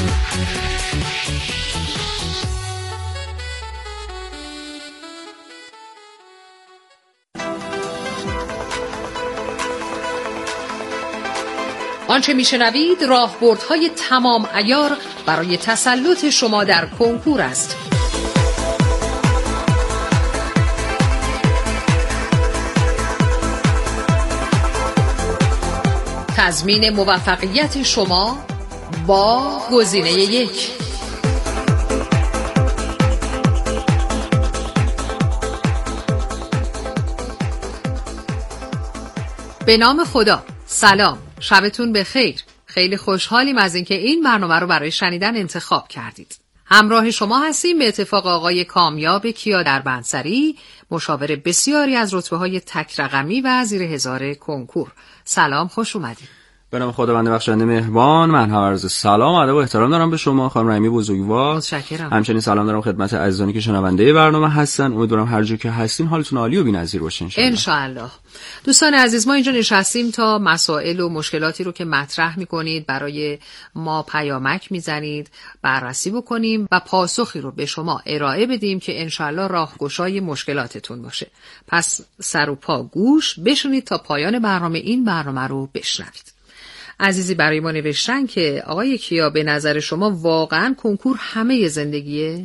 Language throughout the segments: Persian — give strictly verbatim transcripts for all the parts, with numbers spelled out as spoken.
آنچه میشنوید راهبردهای تمام عیار برای تسلط شما در کنکور است. تضمین موفقیت شما با گزینه یک. به نام خدا. سلام، شبتون بخیر. خیلی خوشحالیم از اینکه این برنامه رو برای شنیدن انتخاب کردید. همراه شما هستیم به اتفاق آقای کامیاب کیا دربندسری، مشاور بسیاری از رتبه‌های تک رقمی و زیر هزار کنکور. سلام، خوش اومدید. به نام خداوند بخشنده مهربان. من هم عرض سلام، ادب و احترام دارم به شما خانم رحیمی بزرگوار. متشکرم. همچنین سلام دارم خدمت عزیزانی که شنونده برنامه هستن. امیدوارم هر جا که هستین حالتون عالی و بی‌نظیر باشه ان شاء الله. دوستان عزیز، ما اینجا نشستیم تا مسائل و مشکلاتی رو که مطرح می‌کنید برای ما پیامک میزنید بررسی بکنیم و پاسخی رو به شما ارائه بدیم که ان شاء الله راهگشای مشکلاتتون باشه. پس سر و پا گوش بشونید تا پایان برنامه این برنامه رو بشنوید. عزیزی برای ما نوشتن که آقای کیا، به نظر شما واقعا کنکور همه زندگیه؟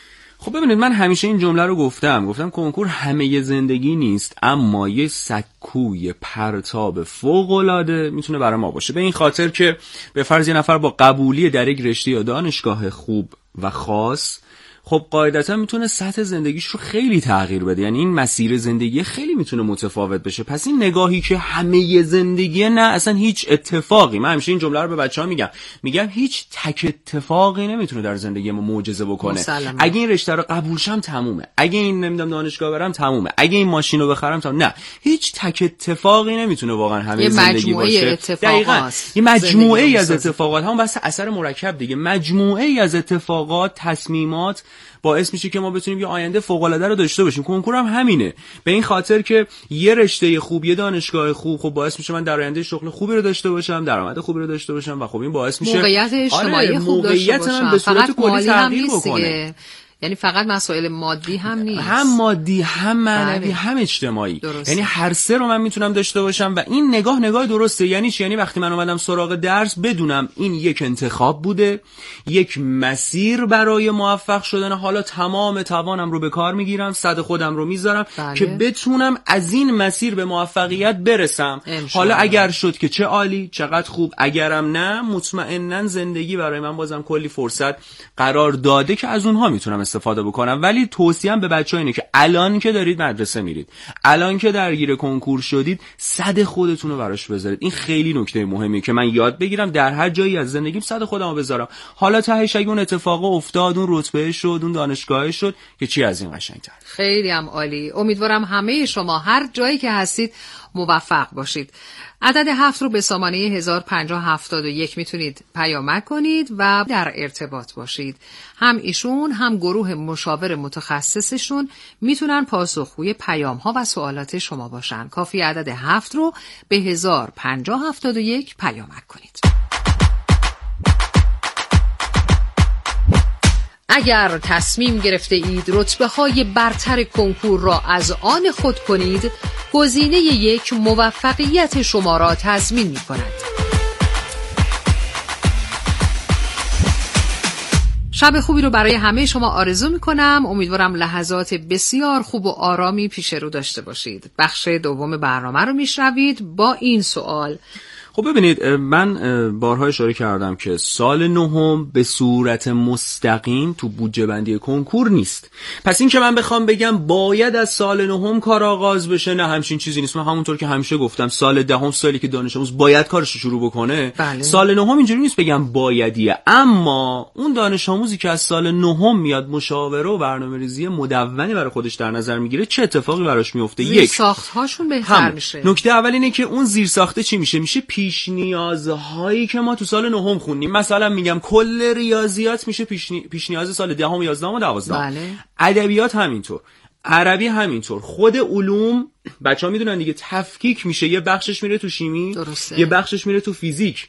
خب ببینید، من همیشه این جمله رو گفتم گفتم کنکور همه زندگی نیست، اما یه سکوی پرتاب فوق‌العاده میتونه برای ما باشه. به این خاطر که به فرض یه نفر با قبولی در یک رشته یا دانشگاه خوب و خاص، خب قاعدتا میتونه سطح زندگیش رو خیلی تغییر بده. یعنی این مسیر زندگی خیلی میتونه متفاوت بشه. پس این نگاهی که همه زندگی، نه، اصلا هیچ اتفاقی. من همیشه این جمله رو به بچه‌ها میگم میگم هیچ تک اتفاقی نمیتونه در زندگی ما معجزه بکنه. مسلمه. اگه این رشته رو قبول شم تمومه، اگه این نمیدونم دانشگاه برم تمومه، اگه این ماشین رو بخرم تمومه. نه، هیچ تک اتفاقی نمیتونه واقعا همه زندگی باشه. دقیقاً یه مجموعه ای از اتفاقات، هم بس اثر مرکب دیگه، مجموعه ای از اتفاقات، تصمیمات باعث میشه که ما بتونیم یه آینده فوق‌العاده رو داشته باشیم. کنکور هم همینه. به این خاطر که یه رشته خوب، یه دانشگاه خوب، خب باعث میشه من در آینده شغل خوبی رو داشته باشم، درآمد خوبی رو داشته باشم و خب این باعث میشه موقعیت اجتماعی آره، خوب داشته باشم. به صورت کلی تغییر بکنه. یعنی فقط مسائل مادی هم نیست، هم مادی، هم معنوی، هم اجتماعی. درسته. یعنی هر سه رو من میتونم داشته باشم و این نگاه نگاه درسته. یعنی چی؟ یعنی وقتی من اومدم سراغ درس بدونم این یک انتخاب بوده، یک مسیر برای موفق شدن. حالا تمام توانم رو به کار میگیرم، صد خودم رو میذارم بله. که بتونم از این مسیر به موفقیت برسم. حالا اگر شد که چه عالی، چقدر خوب. اگرم نه، مطمئناً زندگی برای من بازم کلی فرصت قرار داده که از اونها میتونم استفاده بکنم. ولی توصیه‌ام به بچه‌ها اینه که الان که دارید مدرسه میرید، الان که درگیر کنکور شدید، صد خودتون رو براش بذارید. این خیلی نکته مهمیه که من یاد بگیرم در هر جایی از زندگیم صد خودم رو بذارم. حالا تهش اگه اون اتفاق افتاد، اون رتبه شد، اون دانشگاه شد، که چی از این قشنگ‌تر. خیلی هم عالی. امیدوارم همه شما هر جایی که هستید موفق باشید. عدد هفت رو به سامانه هزار و پنجاه هفتاد و یک میتونید پیامک کنید و در ارتباط باشید. هم ایشون هم گروه مشاور متخصصشون میتونن پاسخگوی پیام ها و سوالات شما باشن. کافی عدد هفت رو به هزار و پنجاه هفتاد و یک پیامک کنید. اگر تصمیم گرفته اید رتبه های برتر کنکور را از آن خود کنید، گزینه یک موفقیت شما را تضمین می کند. شب خوبی رو برای همه شما آرزو می کنم. امیدوارم لحظات بسیار خوب و آرامی پیش رو داشته باشید. بخش دوم برنامه رو می شنوید با این سوال. خب ببینید، من بارها اشاره کردم که سال نهم به صورت مستقیم تو بودجه بندی کنکور نیست. پس این که من بخوام بگم باید از سال نهم کار آغاز بشه، نه، همچین چیزی نیست. من همونطور که همیشه گفتم سال دهم سالی که دانش آموز باید کارش رو شروع بکنه. بله. سال نهم اینجوری نیست بگم بایدیه، اما اون دانش آموزی که از سال نهم میاد مشاوره و برنامه‌ریزی مدونی برای خودش در نظر میگیره، چه اتفاقی براش میفته؟ یک، زیرساخت‌هاشون بهتر میشه. نکته اول اینه که اون زیرساخته چی میشه؟ میشه پیش نیازهایی که ما تو سال نهم خوندیم. مثلا میگم کل ریاضیات میشه پیش پیش نیاز سال دهم، یازدهم و دوازدهم. بله. ادبیات همینطور، عربی همینطور. خود علوم بچه‌ها میدونن دیگه، تفکیک میشه، یه بخشش میره تو شیمی، درسته. یه بخشش میره تو فیزیک.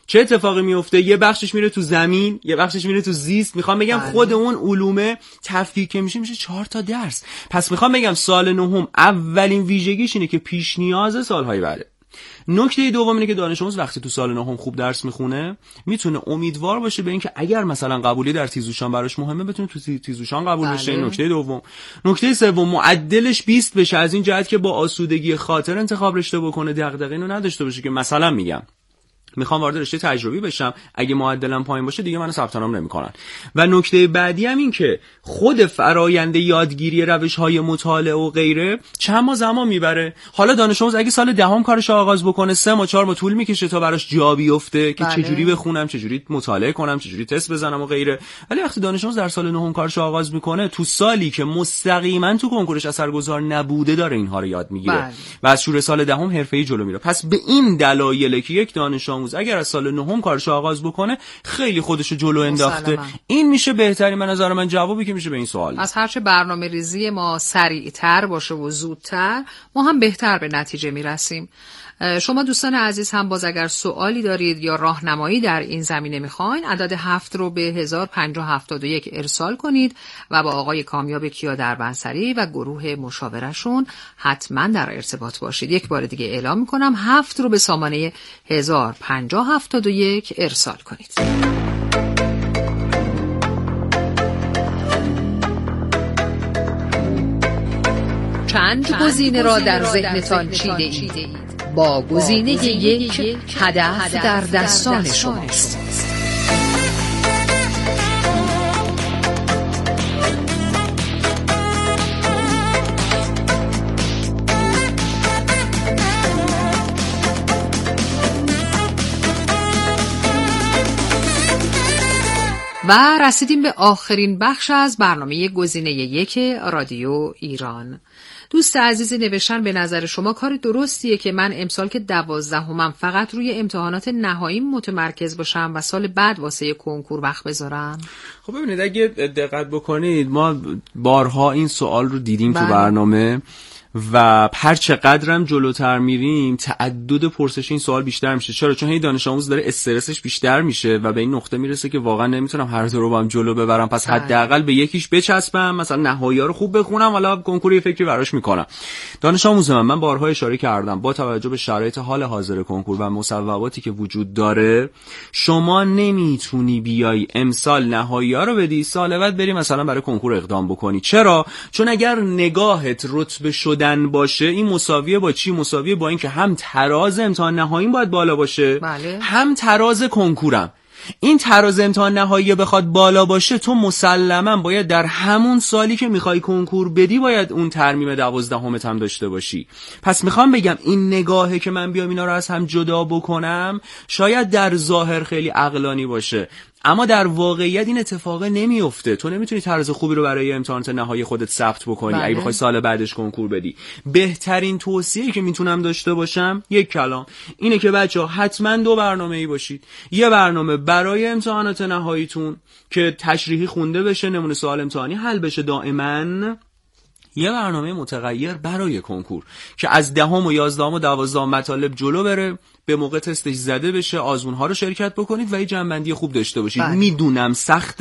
چه اتفاقی میفته؟ یه بخشش میره تو زمین، یه بخشش میره تو زیست. میخوام بگم بله. خود اون علومه تفکیک که میشه میشه چهار تا درس. پس میخوام بگم سال نهم اولین ویژگیش اینه که پیش نیاز سالهای بعده. نکته دوم اینه که دانش آموز وقتی تو سال نهم خوب درس میخونه میتونه امیدوار باشه به اینکه اگر مثلا قبولی در تیزهوشان براش مهمه بتونه تو تیزهوشان قبول بشه. بله. نکته دوم. نکته سوم معدلش بیست بشه، از این جهت که با آسودگی خاطر انتخاب رشته بکنه، دغدغه اینو نداشته باشه که مثلا میگم میخوام وارد رشته تجربی بشم، اگه معدلم پایین باشه دیگه منو ثبت نام نمیکنن. و نکته بعدی هم این که خود فرآیند یادگیری روش‌های مطالعه و غیره چند ماه زمان میبره. حالا دانش آموز اگه سال دهم کارش آغاز بکنه سه ماه چهار ماه طول میکشه تا براش جا بیفته که بله. چجوری بخونم، چجوری مطالعه کنم، چجوری تست بزنم و غیره. ولی وقتی دانش آموز در سال نهم کارش آغاز میکنه، تو سالی که مستقیما تو کنکورش اثرگذار نبوده داره اینها رو یاد میگیره بله. و از شروع سال دهم حرفه‌ای جلو میره. پس به این دلایل که یک دانش آموز اگر از سال نهم کارش آغاز بکنه خیلی خودشو جلو انداخته مسلما. این میشه بهترین به نظر من جوابی که میشه به این سوال. از هرچه برنامه ریزی ما سریعتر باشه و زودتر ما هم بهتر به نتیجه میرسیم. شما دوستان عزیز هم باز اگر سوالی دارید یا راهنمایی در این زمینه میخواین عدد هفت رو به هزار و پنجاه و هفتاد و یک ارسال کنید و با آقای کامیاب کیا دربنسری و گروه مشاورشون حتما در ارتباط باشید. یک بار دیگه اعلام میکنم هفت رو به سامانه هزار و پنجاه و هفتاد و یک ارسال کنید. چند گزینه را در ذهنتان چیده اید؟ با گزینه یک هدف در دستان شماست. و رسیدیم به آخرین بخش از برنامه گزینه یک رادیو ایران. دوست عزیزی نوشتن به نظر شما کار درستیه که من امسال که دوازدهمم فقط روی امتحانات نهایی متمرکز باشم و سال بعد واسه کنکور وقت بذارم؟ خب ببینید اگه دقت بکنید ما بارها این سوال رو دیدیم بله. تو برنامه و هر چقدرم جلوتر میریم تعدد پرسش این سوال بیشتر میشه. چرا؟ چون هی دانش آموز داره استرسش بیشتر میشه و به این نقطه میرسه که واقعا نمیتونم هر دو رو با هم جلو ببرم، پس حداقل به یکیش بچسبم، مثلا نهایی‌ها رو خوب بخونم حالا کنکور یه فکری براش میکنم. دانش آموز من من بارها اشاره کردم با توجه به شرایط حال حاضر کنکور و مصوباتی که وجود داره شما نمیتونی بیای امسال نهایی‌ها رو بدی سال بعد بری مثلا برای کنکور اقدام بکنی. چرا؟ چون اگر نگاهت رتبه شده باشه این مساویه با چی؟ مساویه با این که هم تراز امتحان نهایی باید بالا باشه بله. هم تراز کنکورم. این تراز امتحان نهایی بخواد بالا باشه تو مسلما باید در همون سالی که میخوای کنکور بدی باید اون ترمیم دوازدهمت هم داشته باشی. پس میخوام بگم این نگاهه که من بیام اینا رو از هم جدا بکنم شاید در ظاهر خیلی عقلانی باشه اما در واقعیت این اتفاق نمیفته. تو نمیتونی طرز خوبی رو برای امتحانات نهایی خودت ثبت بکنی بله. اگه بخوای سال بعدش کنکور بدی. بهترین توصیه‌ای که میتونم داشته باشم یک کلام اینه که بچه‌ها حتما دو برنامه‌ای باشید. یه برنامه برای امتحانات نهاییتون که تشریحی خونده بشه، نمونه سوال امتحانی حل بشه دائما. یه برنامه متغیر برای کنکور که از دهم و یازدهم و دوازدهم مطالب جلو بره، به موقع تستش زده بشه، آزمون‌ها رو شرکت بکنید و یه جنبندی خوب داشته باشید. بله. میدونم سخت،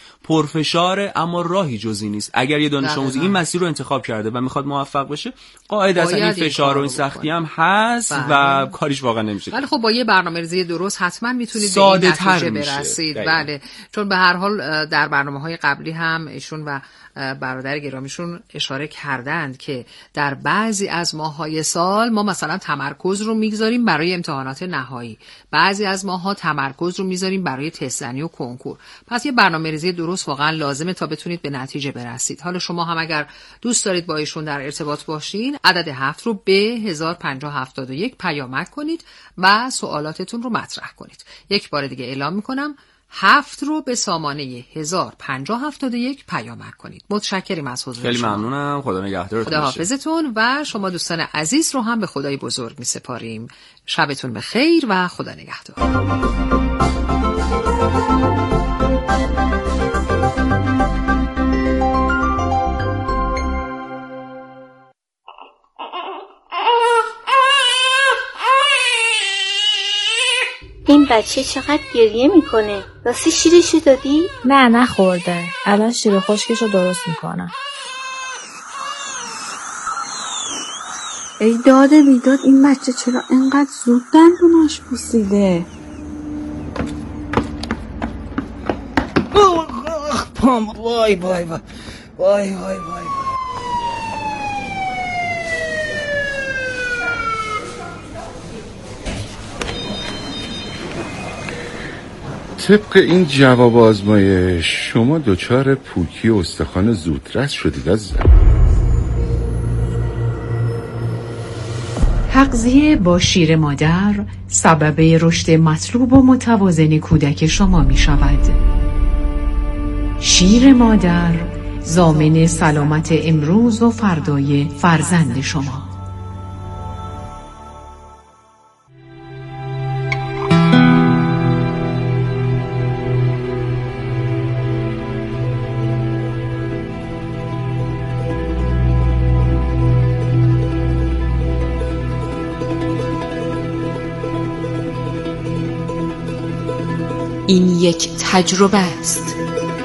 پرفشاره، اما راهی جزی نیست. اگر یه دانش آموز این مسیر رو انتخاب کرده و میخواد موفق بشه قاعدتاً این فشار و این سختی هم هست بله. و کاریش واقعا نمیشه. ولی خب با یه برنامه‌ریزی درست حتما میتونید به این نتیجه برسید. بله، چون به هر حال در برنامه‌های قبلی هم ایشون و برادر گرامیشون اشاره کردند که در بعضی از ماه‌های سال ما مثلا تمرکز رو میگذاریم برای امتحانات نهایی، بعضی از ماها تمرکز رو میذاریم برای تست‌زنی و کنکور. پس یه برنامه‌ریزی درست واقعا لازمه تا بتونید به نتیجه برسید. حالا شما هم اگر دوست دارید با ایشون در ارتباط باشین عدد هفت رو به هزار و پنجاه و هفتاد و یک پیامک کنید و سوالاتتون رو مطرح کنید. یک بار دیگه اعلام میکنم هفت رو به سامانه هزار و پنجاه و هفتاد و یک پیامک کنید. متشکرم از حضور شما. خیلی ممنونم. خدا نگهدارتون. خدا حافظتون و شما دوستان عزیز رو هم به خدای بزرگ می سپاریم. شبتون بخیر و خدا نگهدار. این این بچه چقدر گریه میکنه. راستی شیرشو دادی؟ نه نخورده. الان شیر خشکشو درست میکنم. ای داده بیداد، این بچه چرا اینقدر زود دندوناش پوسیده؟ پام وای وای وای وای وای وای. طبق این جواب آزمایش شما دچار پوکی استخوان زودرس شدید عزیزم. تغذیه با شیر مادر سبب رشد مطلوب و متوازن کودک شما می شود. شیر مادر ضامن سلامت امروز و فردای فرزند شما. این یک تجربه است.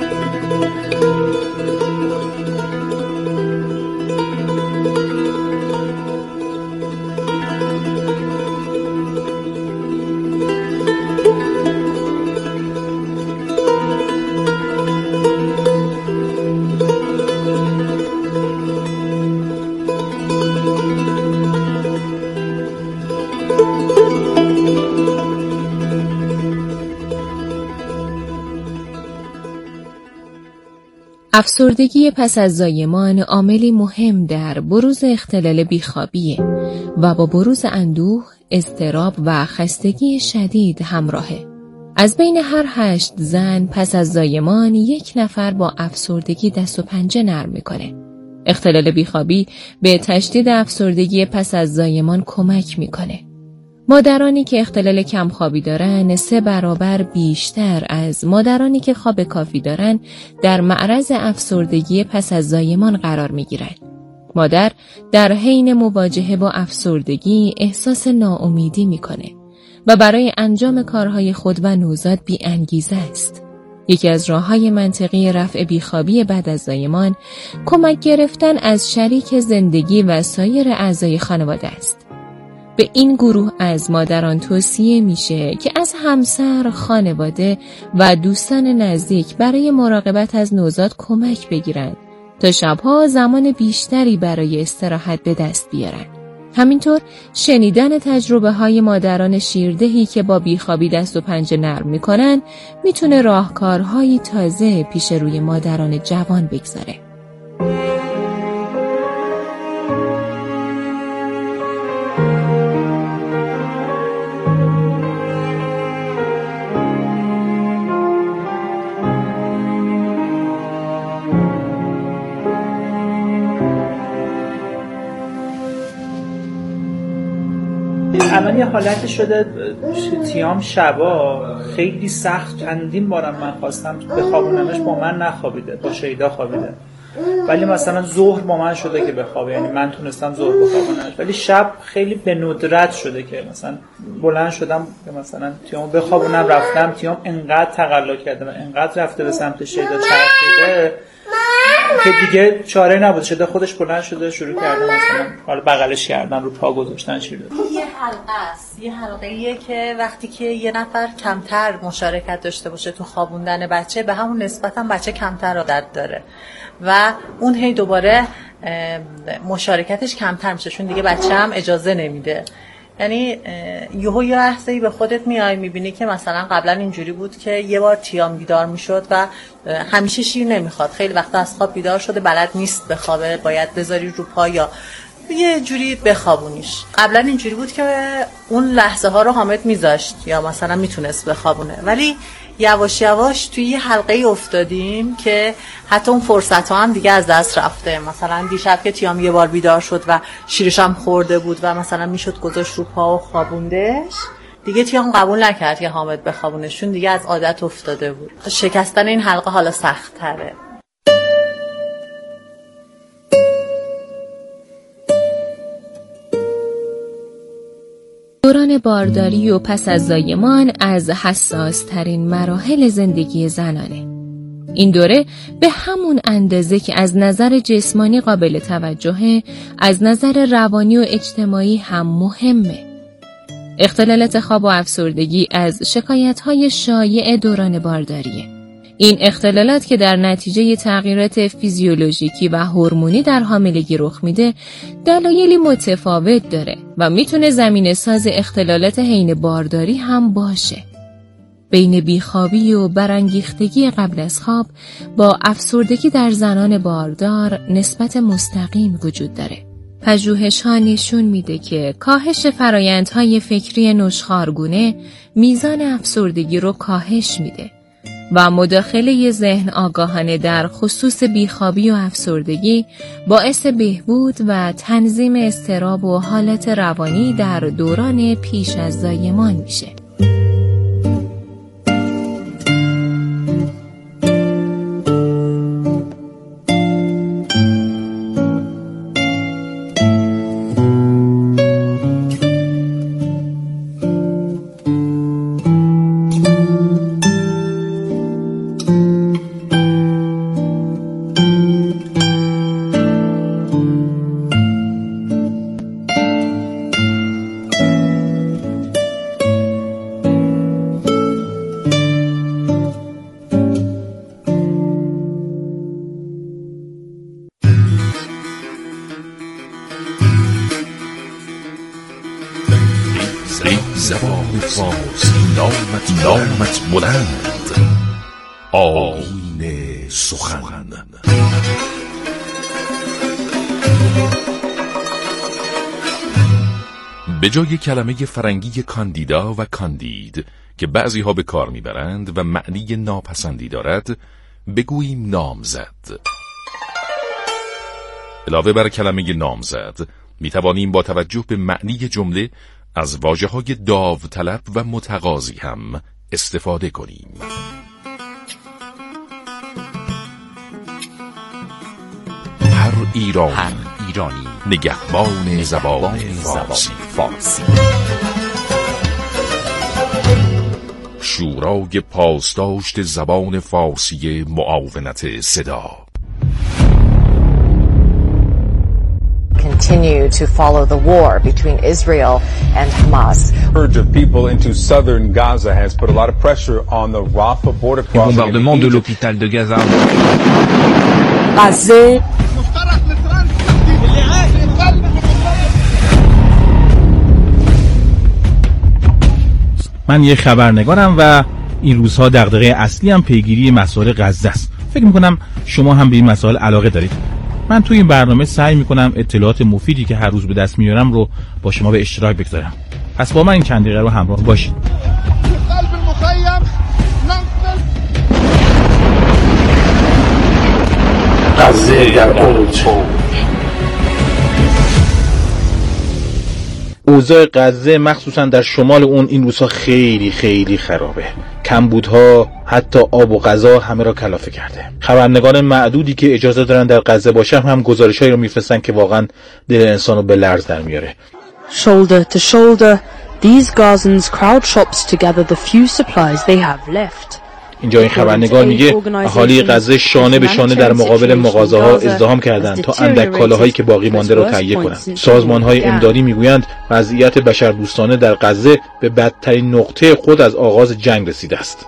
افسردگی پس از زایمان عاملی مهم در بروز اختلال بیخوابیه و با بروز اندوه، اضطراب و خستگی شدید همراهه. از بین هر هشت زن پس از زایمان یک نفر با افسردگی دست و پنجه نرم میکنه. اختلال بیخوابی به تشدید افسردگی پس از زایمان کمک میکنه. مادرانی که اختلال کمخوابی دارن سه برابر بیشتر از مادرانی که خواب کافی دارن در معرض افسردگی پس از زایمان قرار میگیرن. مادر در حین مواجهه با افسردگی احساس ناامیدی میکنه و برای انجام کارهای خود و نوزاد بی انگیزه است. یکی از راه‌های منطقی رفع بیخوابی بعد از زایمان کمک گرفتن از شریک زندگی و سایر اعضای خانواده است. به این گروه از مادران توصیه میشه که از همسر، خانواده و دوستان نزدیک برای مراقبت از نوزاد کمک بگیرند تا شبها زمان بیشتری برای استراحت به دست بیارن. همینطور شنیدن تجربه های مادران شیردهی که با بیخوابی دست و پنجه نرم میکنن میتونه راهکارهای تازه پیش روی مادران جوان بگذاره. الان یه حالت شده تیام شبا خیلی سخت، چندین بارم من خواستم بخوابونمش، با من نخوابیده، با شیدا خوابیده، ولی مثلا ظهر با من شده که بخوابه، یعنی من تونستم ظهر بخوابونمش، ولی شب خیلی به ندرت شده که مثلا بلند شدم که مثلا تیامو بخوابونم، رفتم تیام انقدر تقلا کرده و انقدر رفته به سمت شیدا چرخیده که دیگه چاره نبود. شده خودش بلند شده شروع کرده مثلا حالا بغلش کردن، رو پا گذاشتن شیر داد. یه حلقه است، یه حلقه‌ایه که وقتی که یه نفر کمتر مشارکت داشته باشه تو خوابوندن بچه، به همون نسبتا بچه کمتر عادت داره و اون هی دوباره مشارکتش کمتر میشه، چون دیگه بچه هم اجازه نمیده. یعنی یهو یه لحظه‌ای به خودت میای میبینی که مثلا قبلا اینجوری بود که یه بار تیام بیدار میشد و همیشه شیر نمیخواد، خیلی وقتا از خواب بیدار شده بلد نیست بخوابه، باید بذاری رو پا یا یه جوری بخوابونیش. قبلا اینجوری بود که اون لحظه ها رو حامد میذاشت یا مثلا میتونست بخوابونه، ولی یواش یواش توی یه حلقه افتادیم که حتی اون فرصت ها هم دیگه از دست رفته. مثلا دیشب که تیام یه بار بیدار شد و شیرش هم خورده بود و مثلا میشد گذاشت رو پا و خوابوندش، دیگه تیام قبول نکرد که حامد بخوابونشون، دیگه از عادت افتاده بود. شکستن این حلقه حالا سخت تره. دوران بارداری و پس از زایمان از حساس ترین مراحل زندگی زنانه. این دوره به همون اندازه که از نظر جسمانی قابل توجهه، از نظر روانی و اجتماعی هم مهمه. اختلالات خواب و افسردگی از شکایت‌های شایع دوران بارداریه. این اختلالات که در نتیجه تغییرات فیزیولوژیکی و هورمونی در حاملگی رخ میده، دلایلی متفاوت داره و میتونه زمینه ساز اختلالات حین بارداری هم باشه. بین بیخوابی و برانگیختگی قبل از خواب با افسردگی در زنان باردار نسبت مستقیم وجود داره. پژوهش‌ها نشون میده که کاهش فرایندهای فکری نشخوارگونه میزان افسردگی رو کاهش میده و مداخله ذهن آگاهانه در خصوص بیخوابی و افسردگی باعث بهبود و تنظیم اضطراب و حالت روانی در دوران پیش از زایمان میشه. زبان فارسی نامت نامت بلند، آیین سخن. به جای کلمه فرنگی کاندیدا و کاندید که بعضی ها به کار میبرند و معنی ناپسندی دارد، بگوییم نامزد. علاوه بر کلمه نامزد میتوانیم با توجه به معنی جمله از واژه‌های داوطلب و متقاضی هم استفاده کنیم. هر ایرانی, هر ایرانی نگهبان زبان فارسی. فارسی شورای پاسداشت زبان فارسی معاونت صدا. Continue to follow the war between Israel and Hamas. Urge of people into southern Gaza has put a lot of pressure on the Rafah border crossing. Le bombardement de l'hôpital de Gaza. Gaza. من یه خبرنگارم و این روزها دغدغه اصلی هم پیگیری مسائل غزه است. فکر می‌کنم شما هم به این مسائل علاقه دارید. من توی این برنامه سعی میکنم اطلاعات مفیدی که هر روز به دست میارم رو با شما به اشتراک بگذارم. پس با من این چند دقیقه رو همراه باشید. غزه در اوج. اوضاع غزه مخصوصا در شمال اون این روزها خیلی خیلی خرابه. کمبودها حتی آب و غذا همه را کلافه کرده. خبرنگاران معدودی که اجازه دارن در غزه باشن هم گزارشایی رو میفرستن که واقعا دل انسان رو به لرز در میاره. Shoulder to shoulder, these Gazans crowd shops together the few supplies they have left. اینجا این خبرنگار میگه اهالی غزه شانه به شانه در مقابل مغازه‌ها ازدحام کردند تا اندک کالاهایی که باقی مانده را تهیه کنند. سازمان‌های امدادی میگویند وضعیت بشردوستانه در غزه به بدترین نقطه خود از آغاز جنگ رسیده است.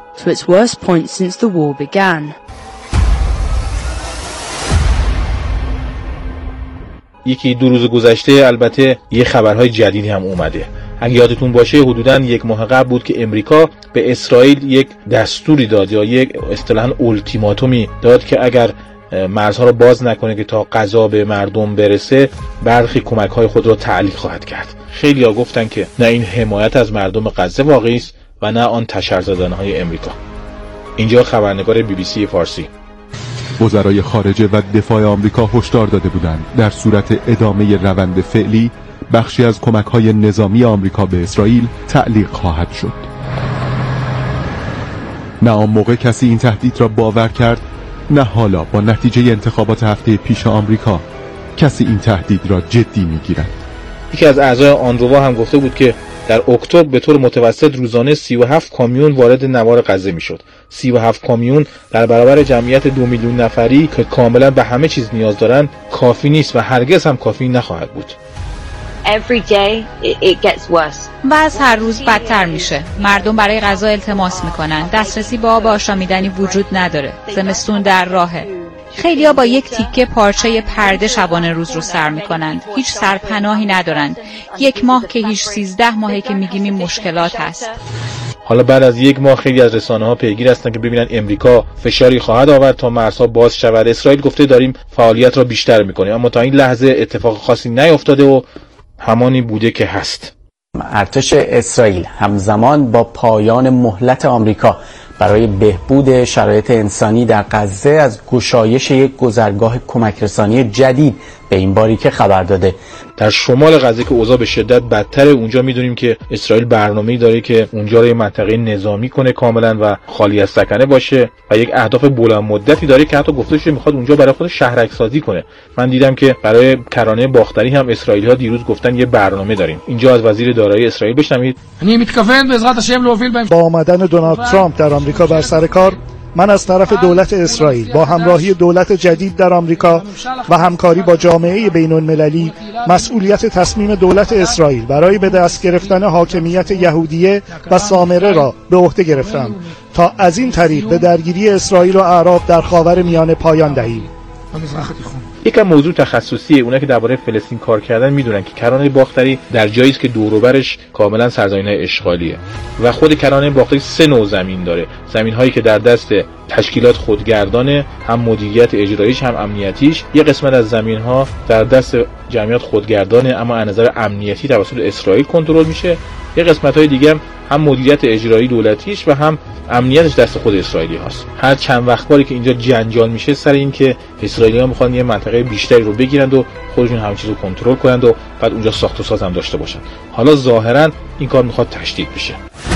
یکی دو روز گذشته البته یه خبرهای جدیدی هم اومده. اگه یادتون باشه حدوداً یک ماه قبل بود که امریکا به اسرائیل یک دستوری داد یا یک اصطلاحاً اولتیماتومی داد که اگر مرزها رو باز نکنه که تا غذا به مردم برسه برخی کمک‌های خود را تعلیق خواهد کرد. خیلی‌ها گفتن که نه این حمایت از مردم غزه واقعی است و نه آن تشر زدن‌های امریکا. اینجا خبرنگار بی بی سی فارسی. وزرای خارجه و دفاع آمریکا هشدار داده بودند در صورت ادامه روند فعلی بخشی از کمک‌های نظامی آمریکا به اسرائیل تعلیق خواهد شد. نه آن موقع کسی این تهدید را باور کرد، نه حالا با نتیجه انتخابات هفته پیش آمریکا کسی این تهدید را جدی می‌گیرد. یکی از اعضای آنروا هم گفته بود که در اکتبر به طور متوسط روزانه سی و هفت کامیون وارد نوار غزه میشد. سی و هفت کامیون در برابر جمعیت دو میلیون نفری که کاملا به همه چیز نیاز دارن کافی نیست و هرگز هم کافی نخواهد بود. Every day it gets worse. بعض هر روز بدتر میشه. مردم برای غذا التماس میکنن. دسترسی به آب آشامیدنی وجود نداره. زمستون در راهه. خیلیا با یک تیکه پارچه پرده شبانه روز رو سر میکنند. هیچ سرپناهی ندارند. یک ماه که هیچ سیزده ماهی که میگیم این مشکلات هست. حالا بعد از یک ماه خیلی از رسانه‌ها پیگیر هستن که ببینن امریکا فشاری خواهد آورد تا مرزها باز شود. اسرائیل گفته داریم فعالیت را بیشتر میکنیم، اما تا این لحظه اتفاق خاصی نیفتاده و همانی بوده که هست. ارتش اسرائیل همزمان با پایان مهلت آمریکا برای بهبود شرایط انسانی در غزه از گشایش یک گذرگاه کمک رسانی جدید به این باریکه خبر داده. در شمال غزه که اوضاع به شدت بدتره، اونجا میدونیم که اسرائیل برنامه‌ای داره که اونجا رو یه منطقه نظامی کنه کاملا و خالی از سکنه باشه و یک اهداف بلند مدتی داره که حتی گفته شده میخواد اونجا برای خودش شهرک سازی کنه. من دیدم که برای کرانه باختری هم اسرائیلی‌ها دیروز گفتن یه برنامه داریم. اینجا از وزیر دارایی اسرائیل بشنوید. با آمدن دونالد ترامپ در آمریکا بر سر کار، من از طرف دولت اسرائیل با همراهی دولت جدید در آمریکا و همکاری با جامعه بین‌المللی مسئولیت تصمیم دولت اسرائیل برای به دست گرفتن حاکمیت یهودیه و سامره را به عهده گرفتم تا از این طریق به درگیری اسرائیل و اعراب در خاورمیانه پایان دهیم. یکم موضوع تخصصیه. اونا که درباره فلسطین کار کردن میدونن که کرانه باختری در جایی است که دور و برش کاملا سرزمین‌های اشغالیه و خود کرانه باختری سه نوع زمین داره. زمین‌هایی که در دست تشکیلات خودگردانه، هم مدیریت اجراییش هم امنیتیش. یه قسمت از زمین‌ها در دست جمعیت خودگردانه اما از نظر امنیتی توسط اسرائیل کنترل میشه. یه قسمت‌های دیگه هم مدیریت اجرایی دولتیش و هم امنیتش دست خود اسرائیلی هست. هر چند وقت باری که اینجا جنجال میشه سر این که اسرائیلی‌ها میخوان یه منطقه بیشتری رو بگیرند و خودشون همه چیز رو کنترل کنند و بعد اونجا ساخت و ساز هم داشته باشن. حالا ظاهراً این کار میخواد تشدید بشه.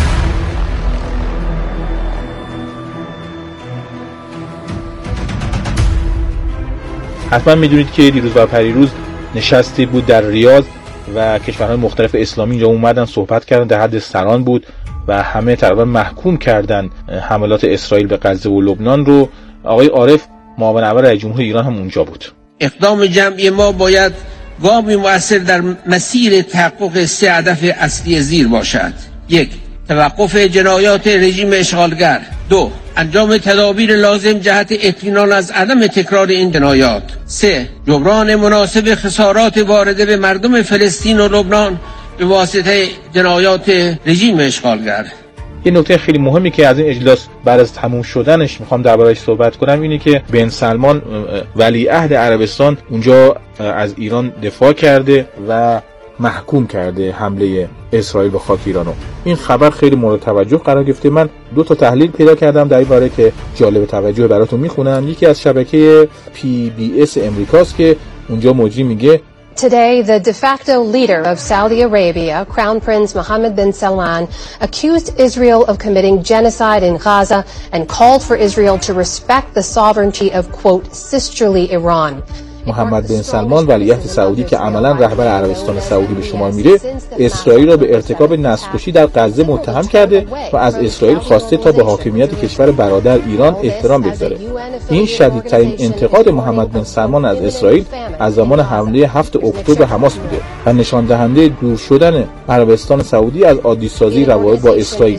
حتما میدونید که دیروز و پریروز نشستی بود در ریاض و کشورهای مختلف اسلامی اینجا اومدن صحبت کردن، در حد سران بود و همه تقریبا محکوم کردن حملات اسرائیل به غزه و لبنان رو. آقای عارف معاون اول رئیس جمهور ایران هم اونجا بود. اقدام جمعی ما باید گامی مؤثر در مسیر تحقق سه هدف اصلی زیر باشد. یک، توقف جنایات رژیم اشغالگر. دو، انجام تدابیر لازم جهت اطمینان از عدم تکرار این جنایات. سه، جبران مناسب خسارات وارده به مردم فلسطین و لبنان به واسطه جنایات رژیم اشغالگر. یه نکته خیلی مهمی که از این اجلاس بعد از تموم شدنش میخوام درباره‌اش صحبت کنم اینه که بن سلمان ولیعهد عربستان اونجا از ایران دفاع کرده و محکوم کرده حمله اسرائیل به خاک ایرانو. این خبر خیلی مورد توجه قرار گرفته. من دو تا تحلیل پیدا کردم در این باره که جالب توجه براتون میخونم. یکی از شبکه پی بی اس امریکاست که اونجا مجری میگه Today, the de facto leader of Saudi Arabia, Crown Prince Mohammed bin Salman, accused Israel of committing genocide in Gaza and called for Israel to respect the sovereignty of, quote, sisterly Iran. محمد بن سلمان ولیعهد سعودی که عملا رهبر عربستان سعودی به شمار میره، اسرائیل را به ارتکاب نسل‌کشی در غزه متهم کرده و از اسرائیل خواسته تا به حاکمیت کشور برادر ایران احترام بگذاره. این شدیدترین انتقاد محمد بن سلمان از اسرائیل از زمان حمله هفت اکتبر حماس بوده و نشان دهنده دور شدن عربستان سعودی از عادی‌سازی روابط با اسرائیل.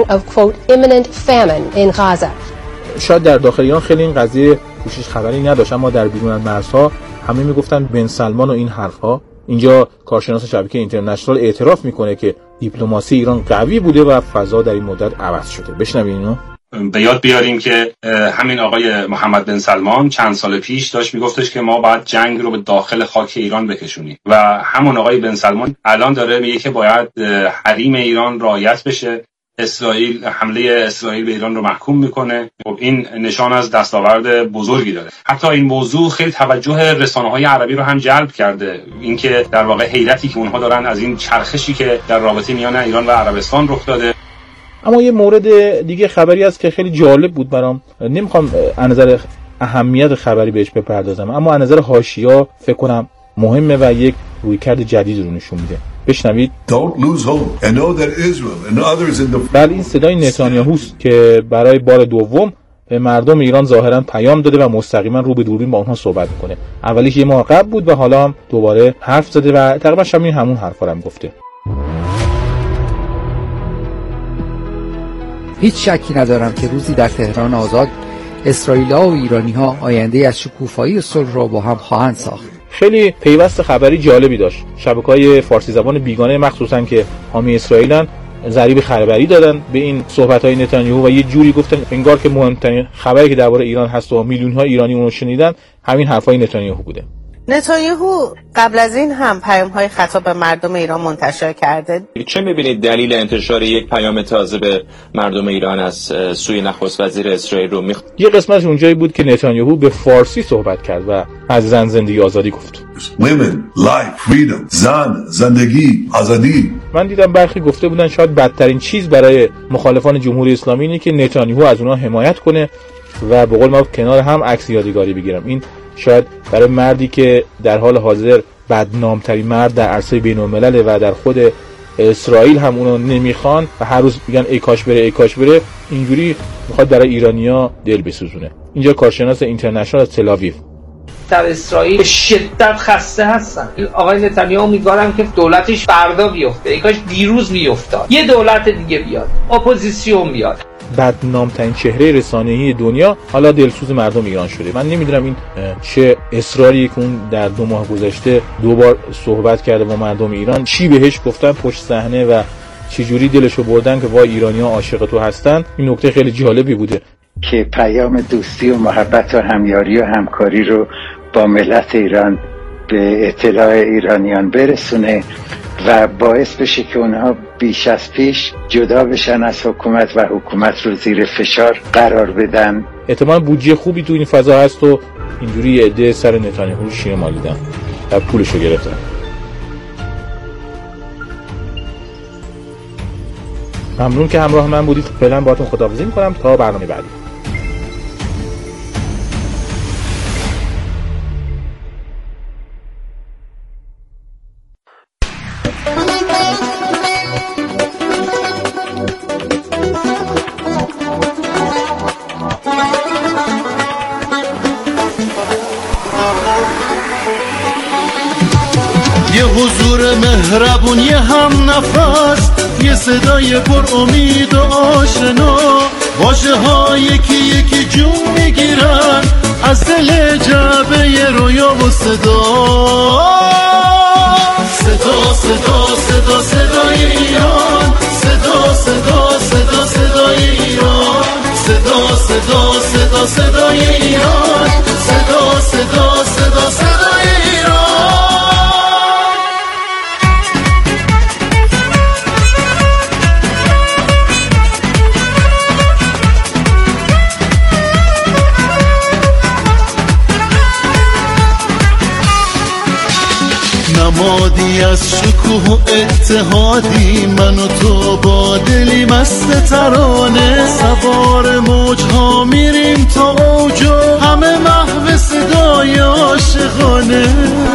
شاید در داخل ایران خیلی این قضیه پوشش خبری نداشت، اما در بیرون از مرزها همه میگفتن بن سلمان و این حرفها. اینجا کارشناس شبکه اینترنشنال اعتراف میکنه که دیپلماسی ایران قوی بوده و فضا در این مدت عوض شده. بشنوید اینو. به یاد بیاریم که همین آقای محمد بن سلمان چند سال پیش داشت میگفتش که ما باید جنگ رو به داخل خاک ایران بکشونیم و همون آقای بن سلمان الان داره میگه که باید حریم ایران رعایت بشه. اسرائیل حمله اسرائیل به ایران رو محکوم میکنه. خب این نشان از دستاورد بزرگی داره. حتی این موضوع خیلی توجه رسانه‌های عربی رو هم جلب کرده. اینکه در واقع حیرتی که اونها دارن از این چرخشی که در رابطه میان ایران و عربستان رخ داده. اما یه مورد دیگه خبری هست که خیلی جالب بود برام. نمیخوام از نظر اهمیت خبری بهش بپردازم، اما از نظر حاشیه فکر کنم مهمه و یک رویکرد جدید رو نشون میده. بشنوید. بله این صدای نتانیاهوست که برای بار دوم به مردم ایران ظاهرا پیام داده و مستقیما رو به دوربین با اونها صحبت میکنه. اولیش یه ماه قبل بود و حالا هم دوباره حرف زده و تقریبا شامل همون حرفا هم گفته. هیچ شکی ندارم که روزی در تهران آزاد اسرائیلی‌ها و ایرانی‌ها آینده از شکوفایی و صلح را با هم خواهند ساخت. خیلی پیوست خبری جالبی داشت. شبکه‌های فارسی زبان بیگانه مخصوصاً که حامی اسرائیلن ضریب خبری دادن به این صحبت‌های نتانیاهو و یه جوری گفتن انگار که مهمترین خبری که درباره ایران هست و میلیون‌ها ایرانی اون رو شنیدن همین حرفای نتانیاهو بوده. نتانیاهو قبل از این هم پیام‌های خطاب به مردم ایران منتشر کرده. چه می‌بینید دلیل انتشار یک پیام تازه به مردم ایران از سوی نخست وزیر اسرائیل رو میخ... یه قسمتش اونجایی بود که نتانیاهو به فارسی صحبت کرد و از زن زندگی آزادی گفت. Women, life, freedom, زن، زندگی، آزادی. من دیدم برخی گفته بودن شاید بدترین چیز برای مخالفان جمهوری اسلامی اینه که نتانیاهو از اونها حمایت کنه و به قول ما کنار هم عکس یادگاری بگیرم. این شاید برای مردی که در حال حاضر بدنامترین مرد در عرصه بین‌الملل و در خود اسرائیل هم اونو نمیخوان و هر روز میگن ای کاش بره ای کاش بره، اینجوری میخواد برای ایرانیا دل بسوزونه. اینجا کارشناس اینترنشنال از تل‌آویو. در اسرائیل به شدت خسته هستن. آقای نتانیاهو میگارم که دولتش فردا بیفته، ای کاش دیروز بیفتاد، یه دولت دیگه بیاد، اپوزیسیون بیاد. بدنامترین چهره رسانه‌ای دنیا حالا دلسوز مردم ایران شده. من نمیدونم این چه اصراری که اون در دو ماه گذشته دو بار صحبت کرده با مردم ایران، چی بهش گفتن پشت صحنه و چه جوری دلشو بردن که وای ایرانی‌ها عاشق تو هستن. این نکته خیلی جالبی بوده که پیام دوستی و محبت و همیاری و همکاری رو با ملت ایران به اطلاع ایرانیان برسونه و باعث بشه که اونها بیش از پیش جدا بشن از حکومت و حکومت رو زیر فشار قرار بدن. احتمال بودجه خوبی تو این فضا هست و اینجوری عده سر نتانیاهو شیره مالیدن و پولشو گرفتن. ممنون که همراه من بودید. فعلا باهاتون خداحافظی می‌کنم تا برنامه بعدی. یه حضور مهربون، یه هم نفس، یه صدای پر امید و آشنا، واژه ها یکی یکی جون میگیرن از دل جعبه رویا و صدا. صدا صدا صدا صدای ایران، صدا صدا صدا صدای ایران، صدا صدا صدا صدای ایران، صدا صدا صدا صدای ایران. نمادی از شکوه و اتحادی، من و تو با دلی مست ترانه، سوار موجها میریم تا اوج و همه محو صدای عاشقانه.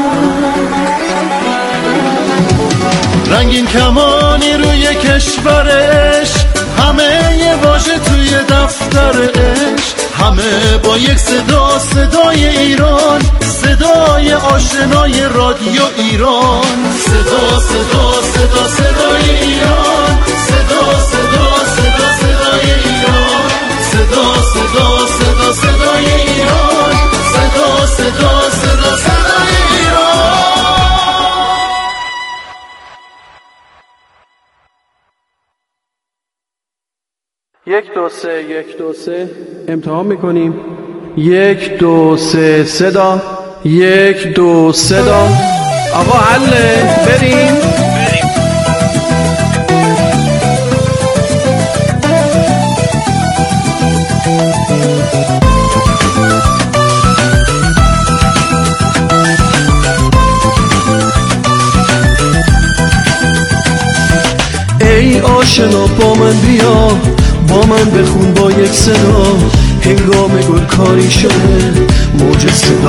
رنگین کمانی روی کشورش، همه یه واژه توی دفتر عشق، همه با یک صدا، صدای ایران، صدای آشنای رادیو ایران. صدا صدا صدا صدای ایران، صدا صدا صدا صدای ایران، صدا صدا صدا صدای ایران، صدا صدا صدا صدای ایران. یک دو سه یک دو سه امتحان میکنیم. یک دو سه صدا، یک دو صدا. آقا حله بریم. ای آشنا با من بیا، با من بخون با یک صدا، هنگام گل کاری شده موج صدا.